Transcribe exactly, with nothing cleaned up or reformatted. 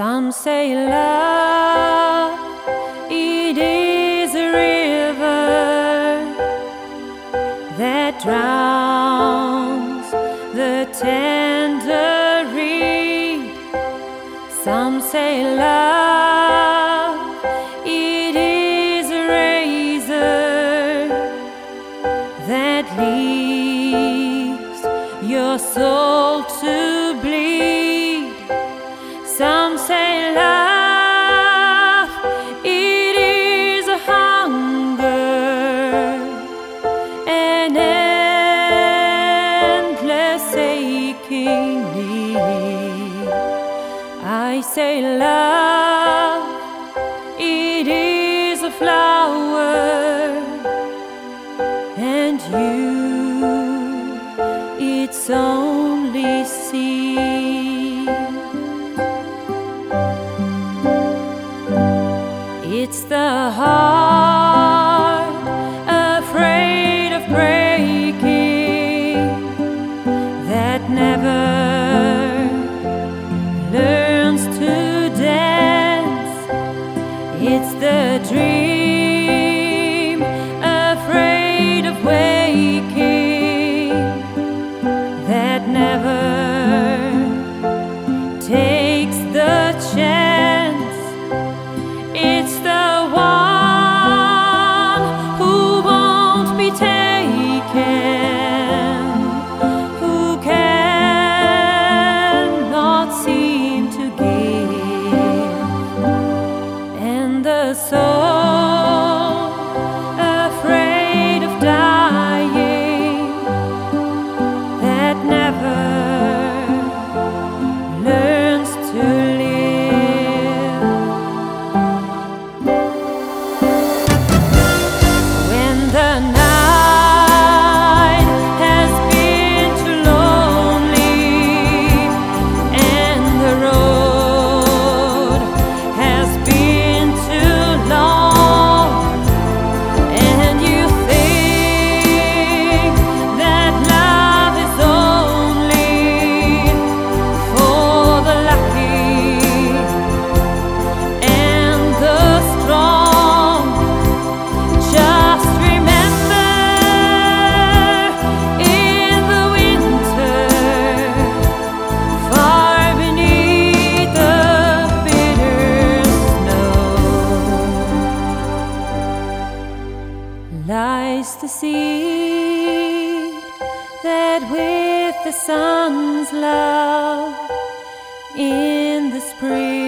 Some say love, it is a river that drowns the tender reed. Some say love, it is a razor that leaves your soul to bleed. Some say love, it is a hunger, an endless aching need. I say love, it is a flower, and you, its only seed. It's the heart afraid of breaking that never learns to dance. It's the dream afraid of waking that never takes the chance. It's the one who won't be taken, who cannot seem to give, and the soul afraid of dying that never learns to live. The night has been too lonely, and the road has been too long, and you think that love is only for the lucky and the strong. Just lies the seed that with the sun's love in the spring